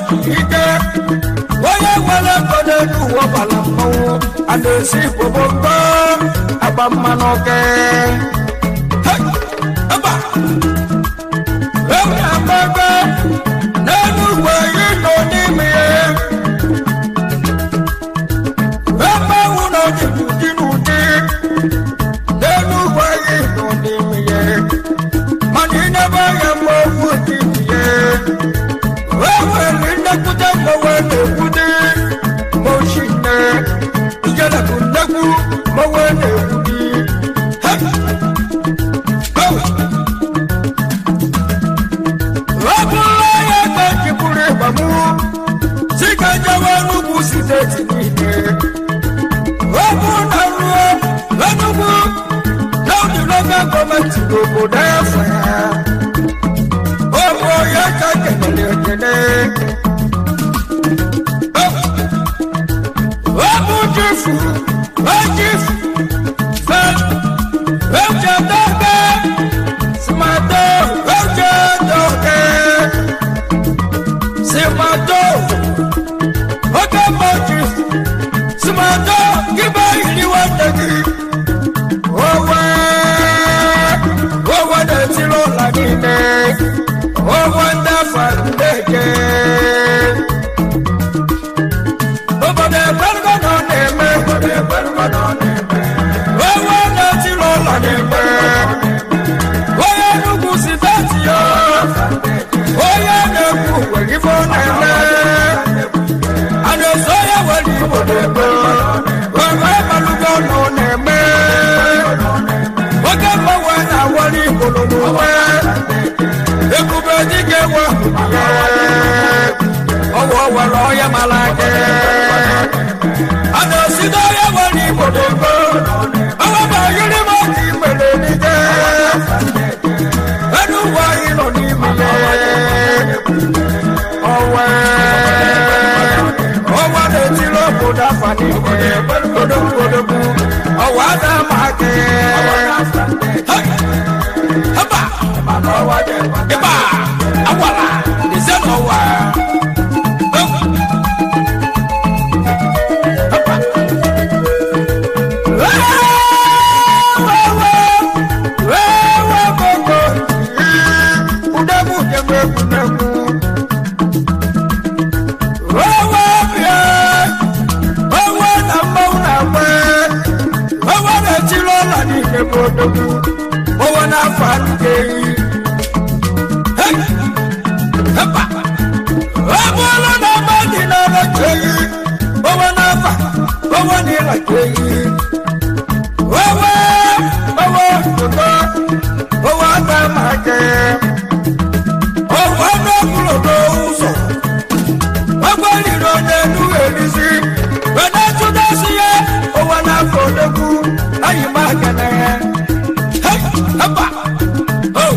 ike onye nwere kode n'ụwa bala mmanwụ a na-esi kpobongo agba mmanụ oke eba ewu na-agbago n'elu ugbo yi nọ n'ime ya emewu na ọdịbụdị n'ụdị n'elu ugbo yi nọ n'ime ya mana ịnebe ya mma owu dị ya wewe nnekwute mgbawe na-ekwute moshine ijele bụ nnekwu mgbawe na-ekwute ọbụla ya ka jipụrụ ịgbamụ si ka jewe n'ugwu steeti niile ọbụ na ruo Enugu n'ụdị lokal gọọmenti n'obodo efe ọbụ ya ka kelere ekele ọbụ jifu ejifu echedobe simato echedobe simato oke mbochi simato gibe iriwe ndegi owe na-etiri ụlọ niile owe ndafa ndege obodo ekwerugo na ọ na-eme owe na-etiri ụlọ na-eme onye Enugu si beti ya onye na-ekwu nwere ife ọ na-eme a na-eso onye nwere igbo na-eme owe malugo na ọ na-eme oge mgbanwe na-awọrị igbo n'omume ekube dike nwe ọwụ were ọya mara ake a na-esi n'ọya nwere igbo na-eme ọwaba yiri m otu igbere n'ike Enugu anyị nọ n'ime ọwa na-etiri obodo afa n'igwe odogwu ọwa ada ma ake ịba agwala ise n'ụwa owe na-afọ nke eyi ebe ọlụ na-ebe dị n'ebe ka eyi owe na-afa owe n'ịla ka eyi owe ụtọ owe aka ma ake owe n'okpuru n'ụzọ ogbe riri onye enu erizi wena chụdasị ya owe na-afọ odogwu anyị ma aka na ya Hapa! Oh!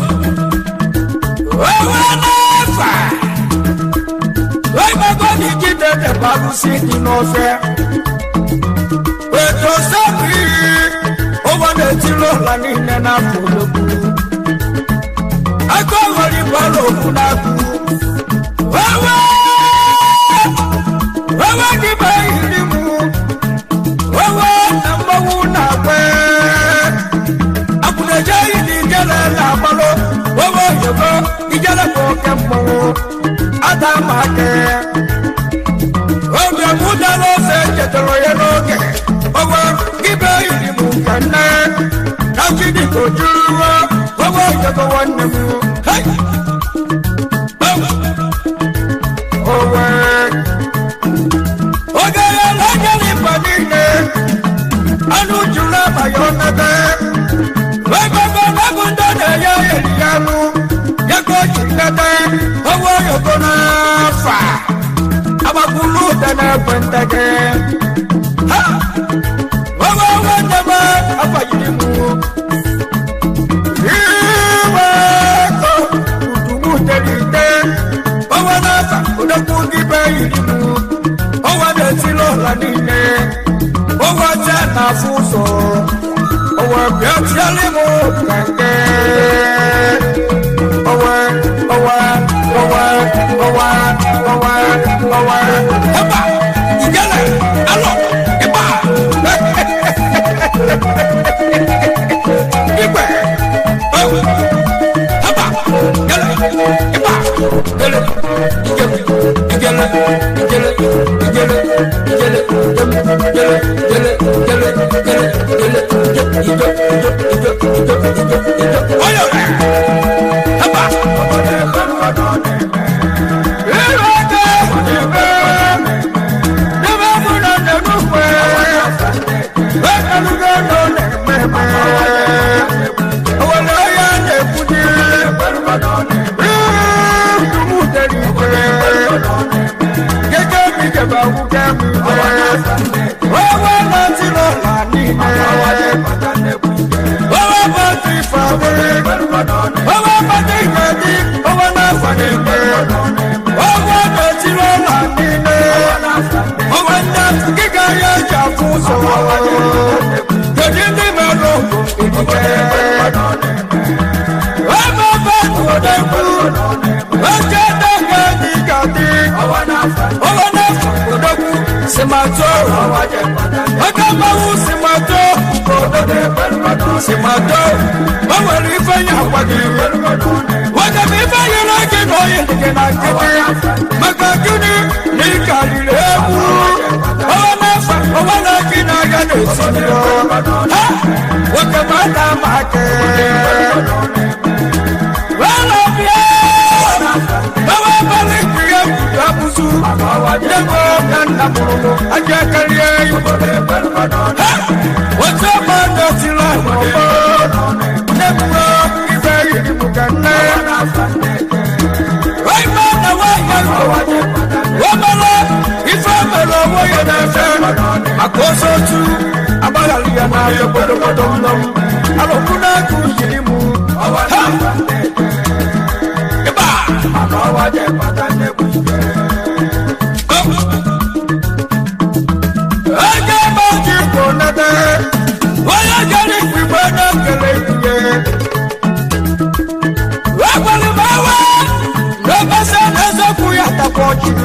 Wewe nefa! Wewe magoni kite te balusi di nofe. Weto sabi! Owa ne tilo la nine na foloku. Ako wali balo kunaku. Wewe! Wewe kiba ilimu. Wewe namba una kwe. Jai di jala la malo, wowo yogo, ijala ko kemmo, adama ke. Obe muda lo se jetelo yeloge, wowo gibe ili mukane, nakidi ko juwa, wowo yogo wanemu. Hey, owe, oge ya lajali padine, anu jula bayonete. Yogo na fa abakulu dana bantake ha wawa wanyama afayimu iwa ko utumu telite wawa na fa udakungi bayimu wawa de tilo la nine wawa jana fuso wawa biati alimu kange wawa ọwa haba igele alọ ịgba igwe haba gele ịgba gele igele igele igele igele igele gele gele gele gele gele ido oyo haba Simato, bawari fanya kwagi. Wada mi fanya lagi noye dikena kiti. Makakini ni kalilebu. Owana kina gane sinyo. Ha, wakamata make. Wala biya. Bawa balik biya kudabusu. Demo kanda murumu aja kaliye. Ha, wajama nasila. Nebulo ibayi mukane. Wai mana waya wamala ifamelo waya nafe. Akoso tu abalalia na yo bodo bodo nom. Alokuna kushirimu. Eba akawaje patane kushike. Aje maji konade. Waya jari kwibana keleye. Wabali bawa. Nobasa nazo kuyata kochi.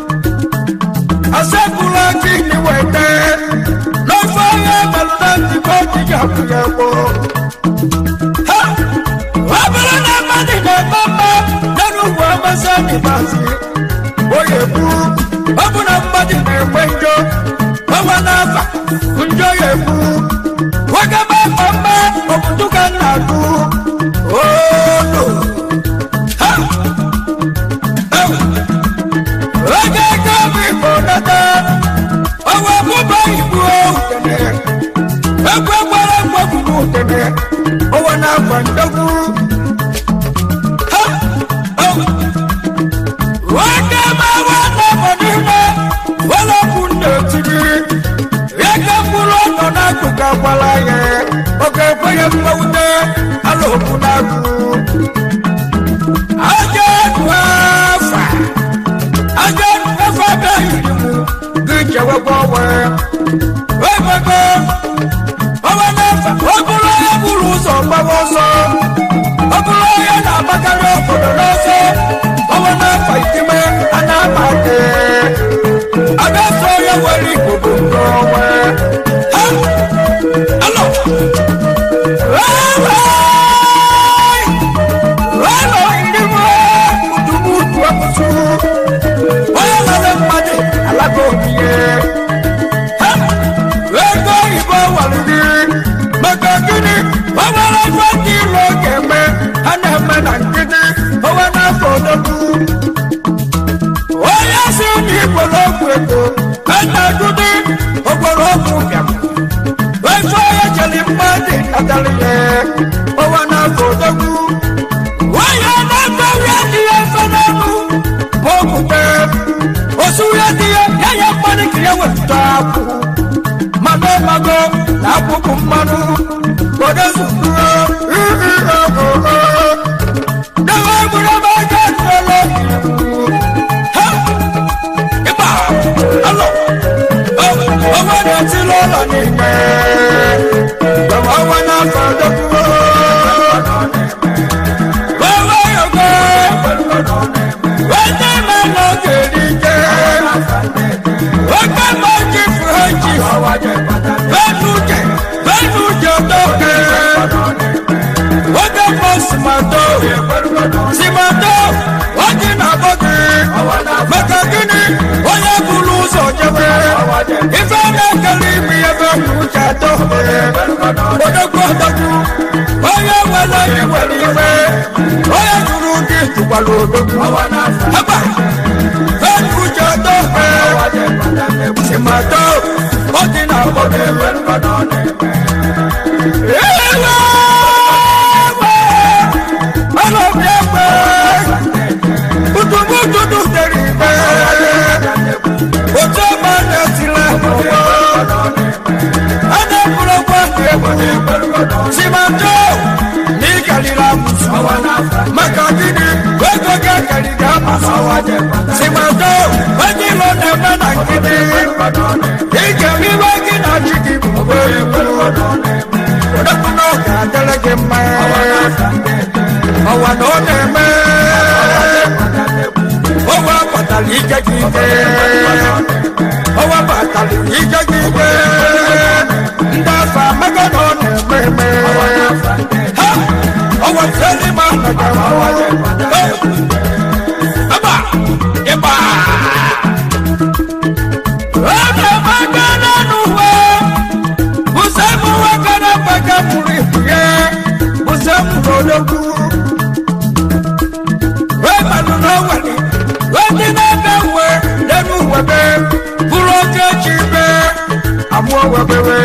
Asekula kini wete. Nofaya maludanti kochi yakuyako. Ha! Wabala na mani na mama. Nanu wamasa ni basi. Oye bu. Wabuna mani na mwenjo. Wawanafa. Unjo ye bu. Wakama mama. Omutuka naku. Oh no. Ha! Oh! Wagaka mikonata. Owa buba ibu tene. Ekwewala kwakubu tene. Owa na kwandogu. Ha! Oh! Wakama wana manina. Wala kunde tigi. Yaka mulo nona kukakwala ye. Oke kweye mwute. Alo kunaku. Aje kwafa. Aje kwafa kahimu. Gije wabawe. Webego. Owa nafa. Obulo ya buluzo baboso. Obulo ya nabakaro kodonoso. Owa nafa itime anamake. Agaso ya wali kubukowe. Ha! Alo! Walo indimo. Kutubutu wakusu. Oya lale mbade. Alago kiye. Ha! Wego ibo walidi. Makakini. Wawala ifati logeme. Aneme na nkiti. Owa na kodoku. Oya suni koloku eko. Ena kudi. Okoloku biamu. Wefaya jeli mbade. Ataliye. Owa na kodoku. Waya na kawya diye fanamu. Bokute. Osuya diye. Yaya mbade kiye wetapu. Mago. Na puku manu. Kode sukuro. Dawa muraba jatolo. Ha! Eba! Alo! Owa na tilola ni me. Dawa wana kodoku. Wawa yoga. Wete mano kedike. maka gịnị onye buru ụzọ jebe ife na-ekele ime ebe uche atọ odogwu odogwu onye nwere iwere iwe onye jụrụ gị jụkwara odogwu ebe uche atọ simato ọ dị na obodo Simanto ni kalira musu maka gini wego ga kalira musu Simanto wagi lo na mana gini ike mi wagi na chiki buwe odakuno ka delege ma awa no neme owa patali jagike owa patali jagike ndafa magano neme ha owa seli ma aba eba aba magano nuwe busemu wakana paka muriye busemu rodoku we manu no wali we dina we lenu webe buroje chibe amwo webe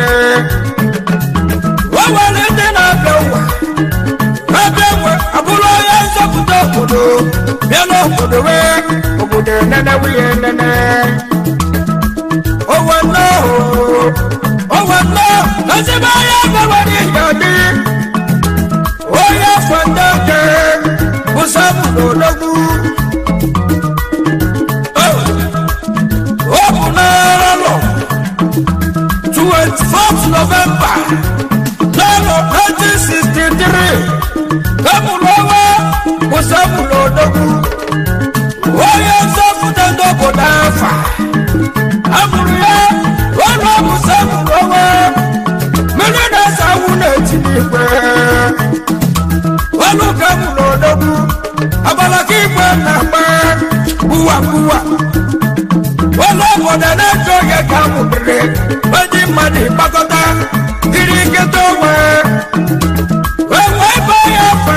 wawale dina bewa bewa abulo ya sabuto kodo belo kodo we obude nene wiye nene owo no nasiba ya bewani yadi oya fandake usabu logu obunalo 24th November 1963 kamulowa usabu logu oya safu tendo bodafa amuriya wala usabu lowa menena sawune tinigwe wanu kamulogu abalaki na buwa wala boda na joge kamure baji mani bakota dirike towe we boya fa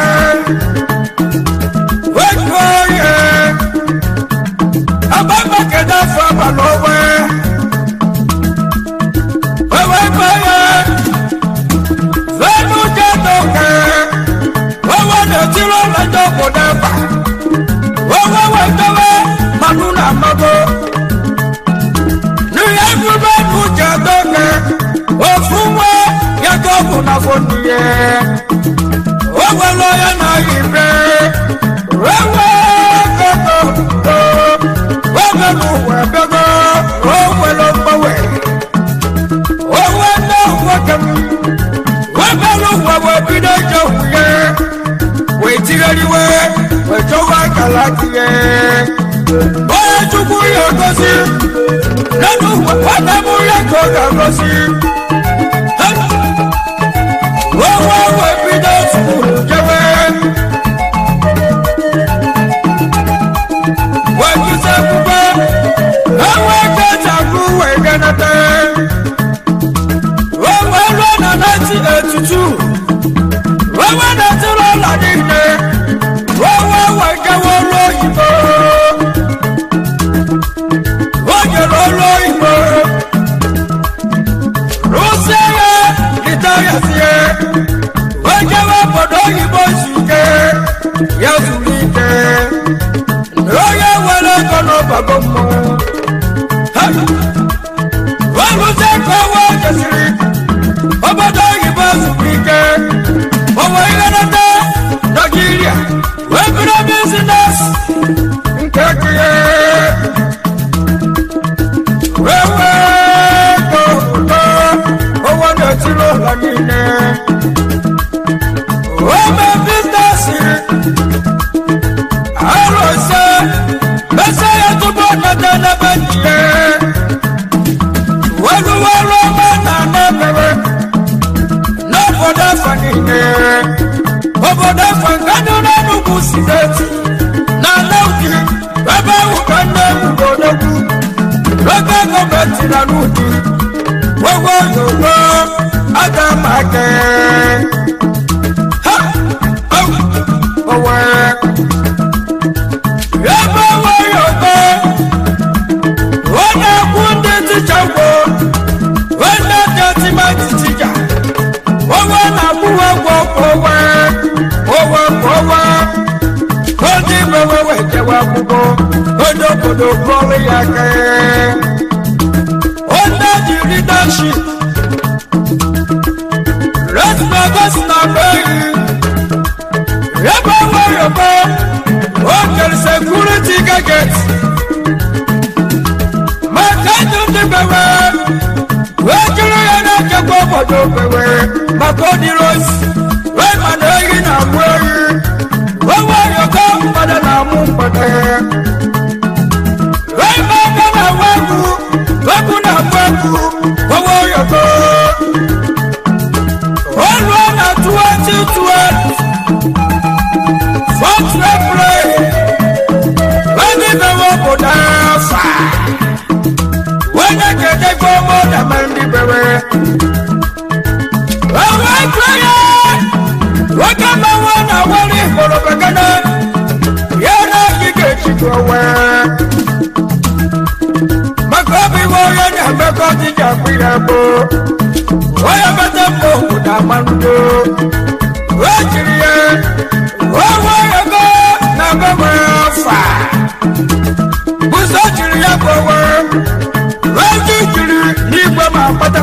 we boya ababa keda fa balowe we boya zenu jatoke wana tiro na jogo daba wawa tawe manuna mago ni everybody kujadoke ofuwe yagogo na foniye wawa loya na ibe wawa gogo wawa nuwe bego wawa lo bawe wawa no wakam wawa lo wawa bidojo ye wetigariwe wejowa kalatiye oye chukwu yogosi nenu wadamu yakoga gosi wawa webido sukulu jewe wejise kube awe kechaku wegenete wawa lona 1982 wawa netiro ladine wawa wegewo loyibo wogelo loyibo ruseye litayasiye wegewo bodo yibo sike yazulike oye wele kono bagomo waluse kowo jesiri obodo yibo sike owo ilenata Nigeria webiro business nkekiye wewe kodo owo netilo lamine webe business arose bese yetubo natana banjie welu mana nebewe no boda fanine obodo fangado na nugu sideti na lauki bebe na n'udu wewe yogo adamake ha owe ebe we yogo wona kunde tichawo wona tetima ticha wewe na buwe owe Odi wewe jewa kubo odo kole yake Onda di leadership Let's not na bayi Eba wewe bo Hotel security gadget Makadu di wewe Wejuru yana kekwa bodo wewe Makodi rose Wewe manegi na mweyi Wewe yoko pada na mumpade Wewe na weku na weku Wewe yoko Wewe na 2012 Fox replay Wewe na wako nafa Wewe kete komo na mandi bewe Wewe kwaya Wakama wana wali horobakana Yana kikechi kwa Makobi woya na mekoti jakwirabo Woya matambo kuna mando Wachirie Wawoya go na mwafa Buso chirie kowe Wachichiri Nigwa mapata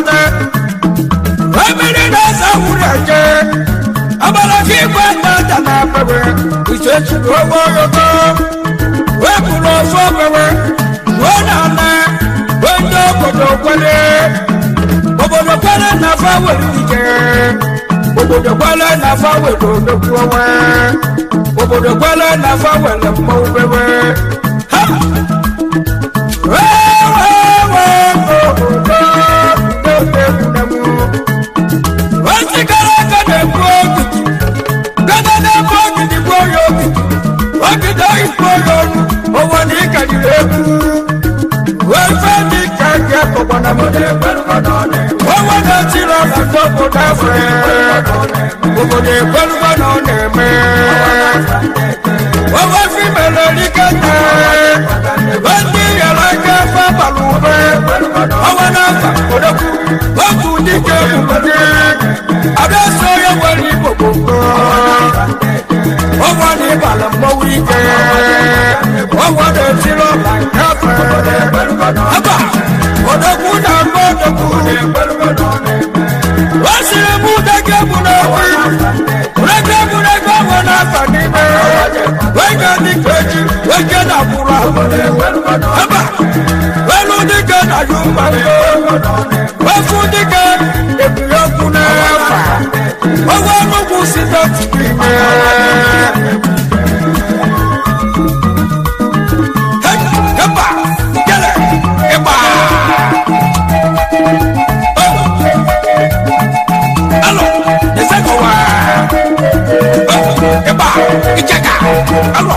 Wamiri nasa uraje Abala kibwa tata na pewe Uchechi robo yogo Wekulo so pewe Wona na Wendo kodo kwale Obodo kwale na fawe ike Obodo kwale na fawe dodo kuwe Obodo kwale na fawe lembo pewe Ha! Wewe obodo Dodo kunemu Wasikara kade kogu Kadana kogu di koyo Wakida ikoyo Owani kadireku Wefendi kage Pokwana mode Pelukadone Wawana chila Soko dafre Pokone Pelukadone me Wawafi melerikete Wendi yalake Fabalube Wawana Kodoku Waku dike Umade Adeso ya wali Pokoko Wawani bala mawike Wawade chilo Kafe Aba Kodoku na Kodoku Wasile mudeke munawi Mudeke wana fanime Wenge dikeji Wenge na kura Aba Welu dike na yumbango Wafu dike Ebiyo kunefa Wawanu kusita tikime Hey, keba Gele, keba Alo, nisekowa Keba, icheka Alo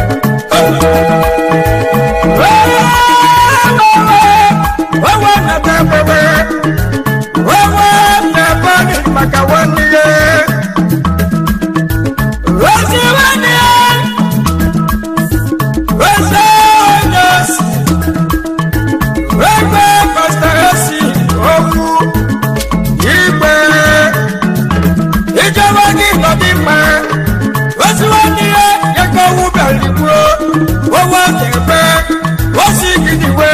Wewe na tebebe Wewe nebani makawaniye Wezi waniye Wezi onyesi Wewe pastaresi Oku Igbe Ijewa gilodime Wezi waniye Yeko ubeligwe Wewe tebe Wasi gidiwe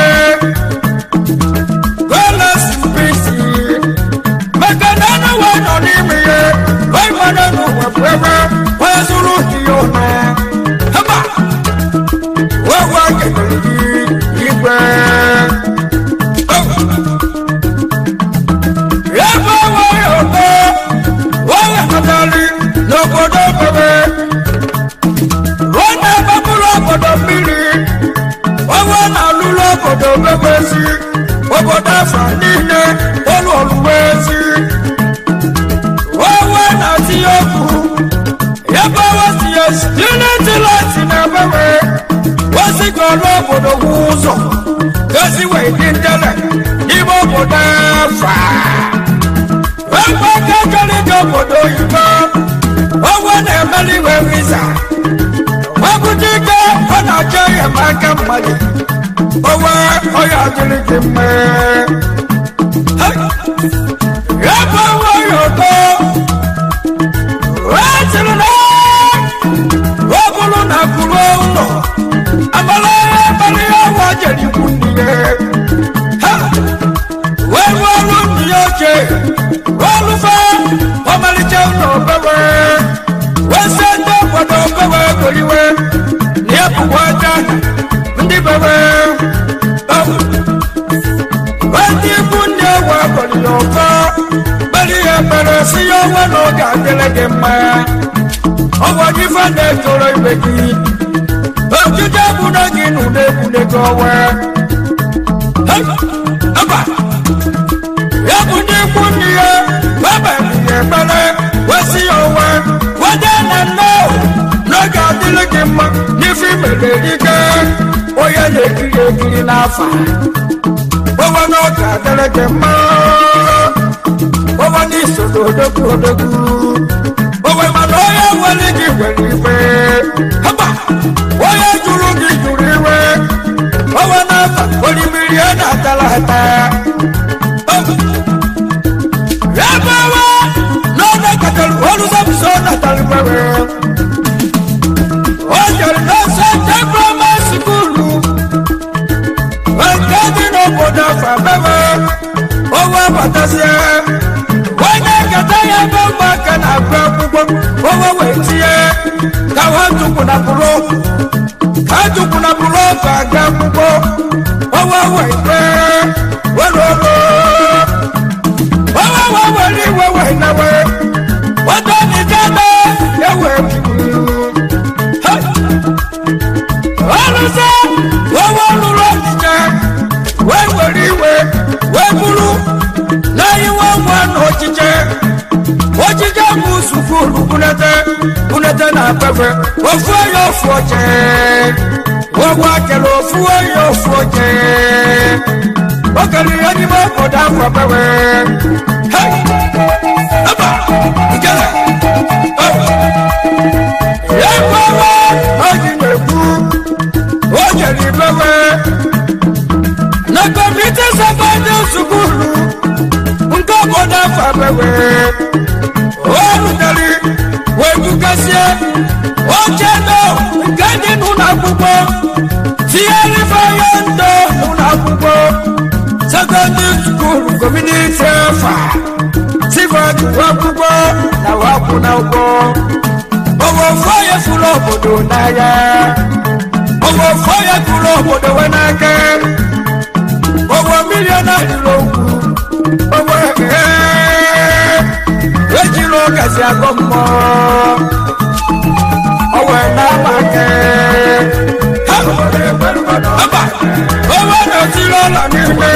wasi golo bodo wuzo kasi we dindele ibo bodo fa wa ka jole do bodo ibo owo na meli we visa wa butika ona jaya maka mali owo oya jole kimme ya pa wo yo ko wa jole na kulo no amala bali wa jeri kundiye ha we lu niyoje lu fa amali je no baba we se do bodo baba koliwe ni apu waja ndi baba wa ti bunde wa koliyo fa bali ya bala si yo wa no ga delege ma ọwọ́ ní fẹ́lẹ̀ tọrọ ìgbèjì ojújẹ́ múnági nùdẹ́kùnlé gọ́wẹ́ ẹgbà yẹ́bù ní kú níye bẹ́bẹ̀ níye pẹ́lẹ́ wẹ́ sí ọwẹ́ wọ́n dẹ́ nẹ́nẹ́ lọ́gà dílégé mọ́ ní fíìmẹ̀lẹ̀ rígẹ́ ó yẹ lè kiri náà fà owó náà gà dílégé mọ́ owó ní ìṣòro odókú owe maloya wali ki weliwe haba oya juru ki juriwe owe nata wali miliona talata yabawa nona katal wolu samsona talbawe ojal nasa tebrama sikulu wakadi no boda fabewe owe batasya kataya bamba kana babugo owo wetie kawantu kuna bulo faga bugo owo wete wologo owo wali wewe nawe wadani jana ewe alusa owo lulo dije wewe liwe webulu na yiwa wano dije ojija musukulu kunete na pepe ofu yo foje wowa kelo ofu yo foje okali ani mo koda fo pepe hey aba igala ya baba oji mebu oje ni pepe na komite sabade sukulu nko koda fo pepe olùdarí wẹ́dúkẹ́síẹ́ ojẹ́dọ̀ gẹ́gẹ́ nùnà púpọ̀ tí ẹlẹ́fàyẹ́ ń dọ̀ nùnà púpọ̀ secondary school community ẹ̀fà sífàdù wà púpọ̀ làwà kùnà pọ̀ owó fọ́yẹ̀ fúlọ̀ òbòdò náyà owó fọ́yẹ̀ fúlọ̀ òbòdò wẹ́nàkẹ́ owó mílíọ̀nù àdìlógún owó ejiro kasi agomo owe na make ha aba owe na tiro la niwe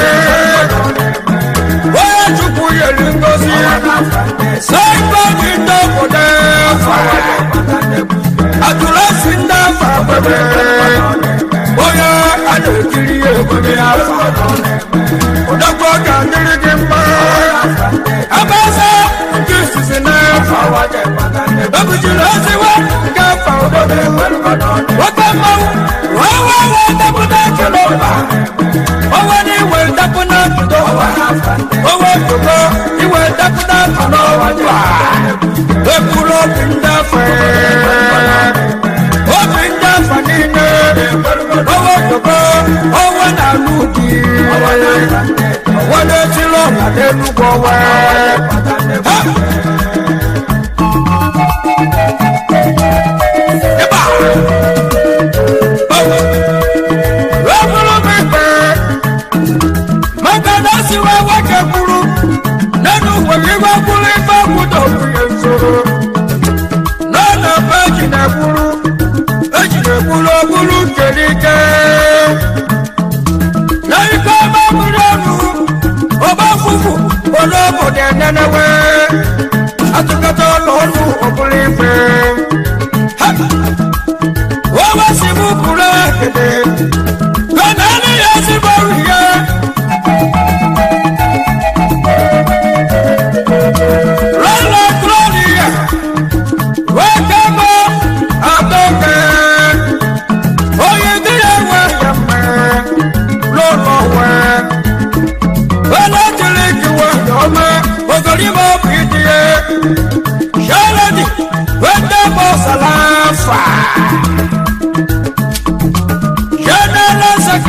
owe chukwu yeli ngozi saiba kindo kode fa atulasi nda fa bebe oye adekiri ebebe afa odogbo ka ndiri gimba abese Abujulosiwa kafa odobe wakama wawa dabuna kiloba owa ni we dabuna kiloba owa kubo iwe dabuna kiloba ekulo pindafe o pindafa nine owa kubo owa na ludi owa na tilo na denugo we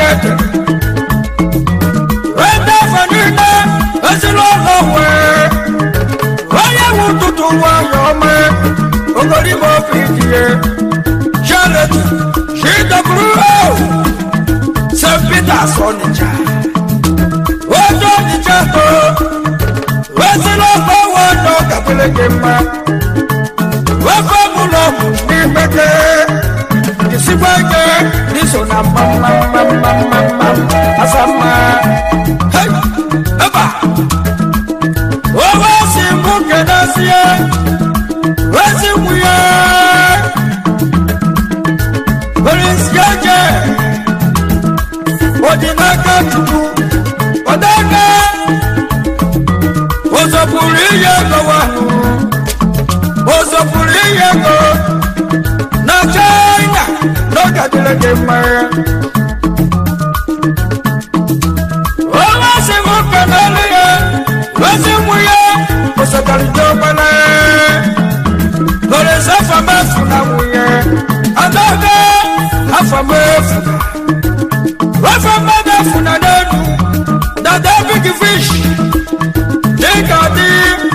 Nete Wende Fanina Asilo Lowe Waya Wututu Wayome Ogoribo Pitie Charlotte Shida Blue St. Peter Sonija Wajo Nichato Wasilo Lowe Kapele Gemma Wafamulo Nimeke Kisibake Nisona Mama Asama Hey Eba Owasi Mukedasia Wasi Muya Polisiaje Odinaka Chuku Odaka Ozapuriye Gawanu Ozapuriye Go Na China Loka Dileke Maya Owasi Mukedasia Wasi Muya Osakari Jobana Lore Safama Funa Muya Adaka Afama Funa Afama Funa Nenu Dada Big Fish Dekadi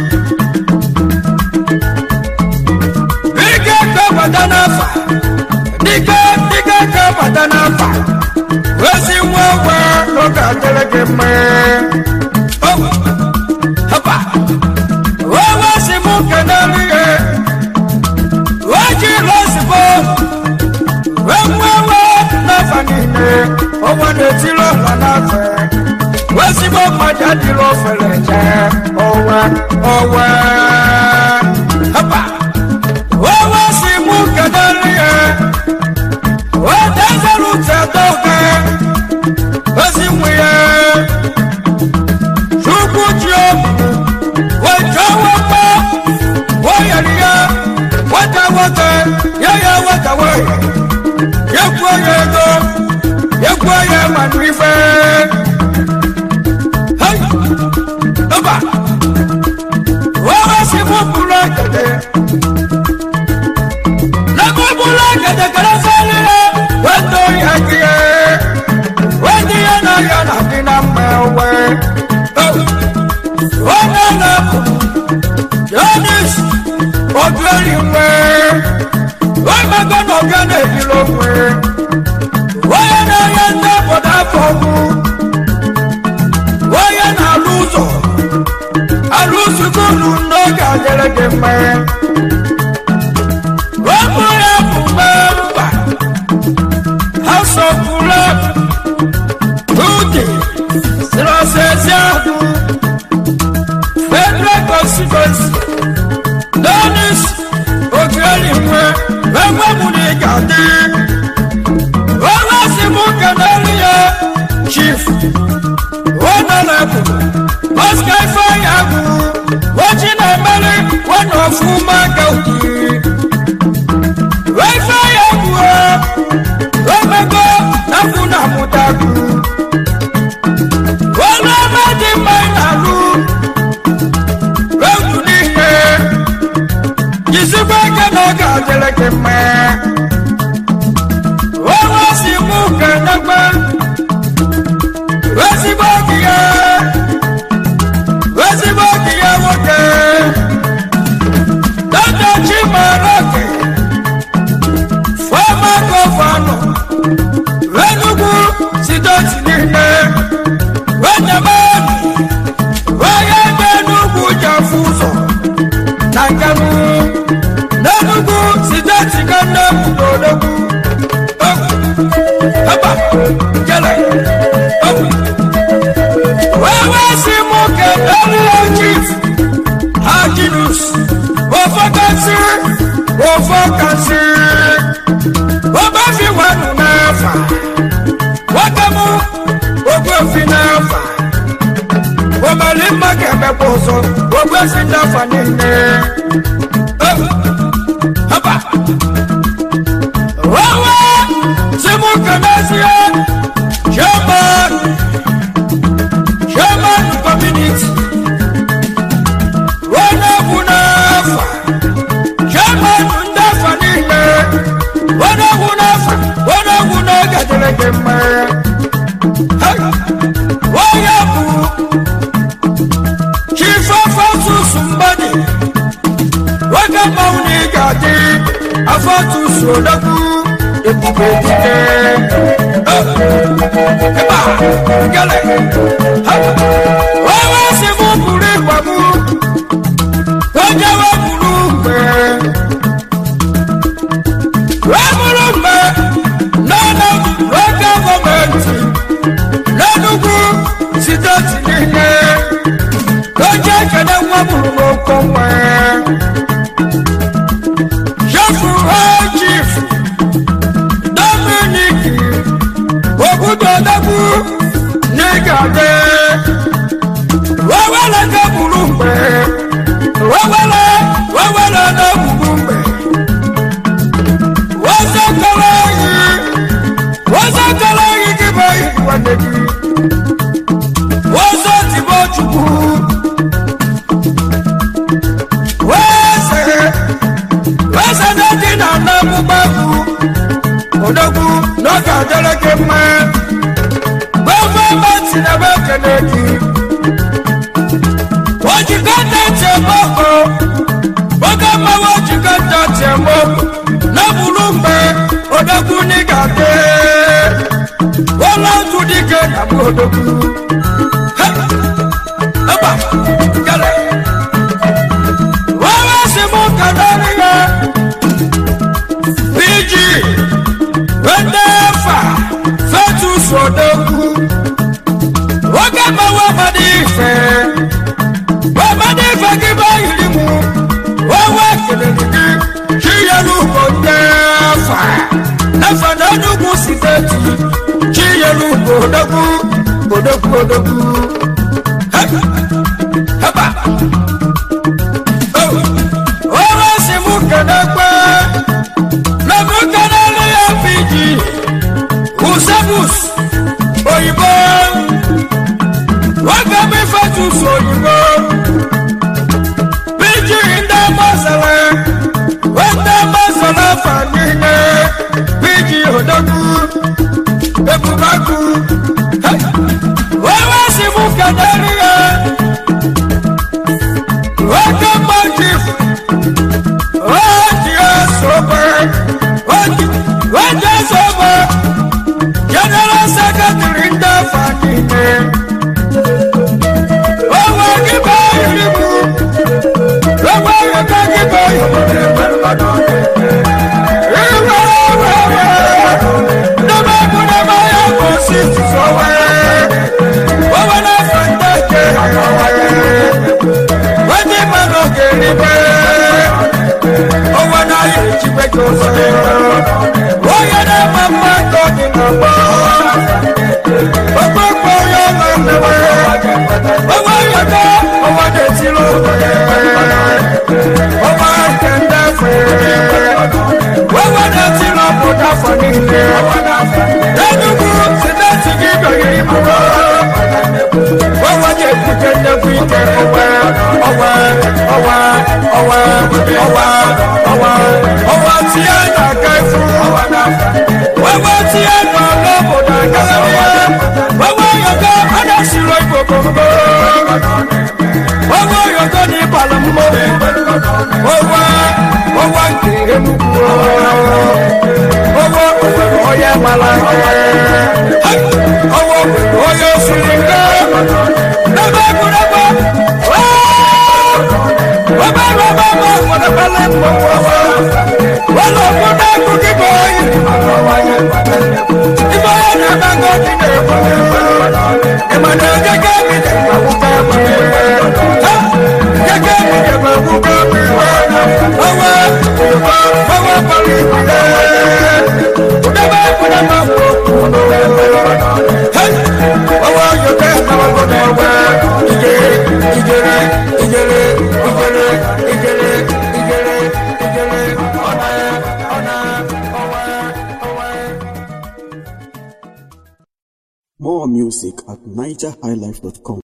Big Kabadanafa Dika Kabadanafa Wasi Wawa Loka Deleke Maya Oh Hapa Wawasi Mukedalia Waji Losibo Wemwewe Nafanine Owane Tilo Lanafe Wasibo Majadilo Feleche Owe Hapa Wawasi Mukedalia Wadezeru Tedoke Wasimwe Shukuchio Wajawapa Wayalia Wata Yaya Wata Yakwa Manrife Hey Oba Wawasi Mupula Kade Nakupula Kade Karasale Wendo Yakie Wendi Yana Dina Mewe Wana Yanis Ogleri Mwe Wamagono Gane Hilomwe Wayana Yanda Podafogu Wayana Luzo Alusu Kulu Noga Jelegeme Wamuya Pumba House of Pulap Tuti Sirasesiadu Federal Constituency Danis Ogleri Mwe Wamunigadi Wawasi Mukedalia Chief Wanalabu Oscar Fayagu Wachina Mele Wanofuma Gauti Wafayagu Wamago Nafuna Mutagu Wanamadi Mainalu Wautunike Jisubake Noga Jelekeme Wawasi Mukedalia Wasibakia wote Dada Chimaroke Fama Kofano Wenugu Sidoti Nine Wenyamani Wayende Nugu Jafuzo Nangamu Nenugu Sidoti Kanda Mudodogu Haba Jale Wawasi Mukedalia Chief Hajinus Wofakasi Wabafi Wanu Nafa Wakamu Wabafi Nafa Wamalima Kebe Bozo Wabafi Nafa Nene Haba Wawa Simukedalia German community Wana Munafa German Munafa Nile Wana Munafa Wana Munaga Jelekeme gadi afatu sodaku ebube dike eba gele wa se mo kure pamu oje wa buru me wa buru me no local government lanugu sidati nile oje kede wa buru ko me Chief Dominic Ogudodabu Nigade Wawala na Bulumbe Wawala na Bulumbe Wazakalayi Kibayi Wanegi Wazatibochuku Wasadati na Nabubabu Odagu Noka Delekema Bavamati na Bakaneki Wajikata Chemoko Wakama wajikata Chemoko Nabulumbe Odagu Nigate Wala Tudike Nabudogu Aba Gale Wawa Semoka Dariya Biji Wendefa Fetu Sodoku Wakama Wamadife Wamadife Kiba Ilimu Wawa Keleligi Chiyelu Wendefa Nafa Nanugu Siteti Chiyelu Odoku Haba Wawa Semuka Dakwa Usabus Oyibo Wakame Fatus Oyibo Biji Inda Masala Wenda Masala Fanine Biji Odogu Ebubaku Wawa Simuka Daria Wakama Chief Wajia Sobe Wajia Sobe General Secretary Ndafadine Wawa Kibayi Limu Wawa Kibayi Namaya Kosisi Sowe Wawa Nafandake Wadi Manoke Libe Wawa Naye Chibeko Sowe Waya na Mama Kodi Namba Wawa Koya Mandewe Wawa Yaka Wawa Detilo Wawa Kendafe Wawa Detilo Buddha Fanine Nanugu Sidati Giba Yirimawa Wawa Jekutende Kwike Owa Tiana Kaifu Wawa Tiana Loboda Kalawa Wawa Yoga Anasiro Ipokombo Wawa Yoga Ni Palamu Wawa Nkiremu Wawa Oya Malake Oya Sulinga Naba Kuraba Waba Wala Kuda Kukiboy Iboya Nabango Kine Emane Jagami Mabuka Jagami Mabuka Wawa Pali Udaba Wawa Yoke Nabango More music at NigerHighlife.com.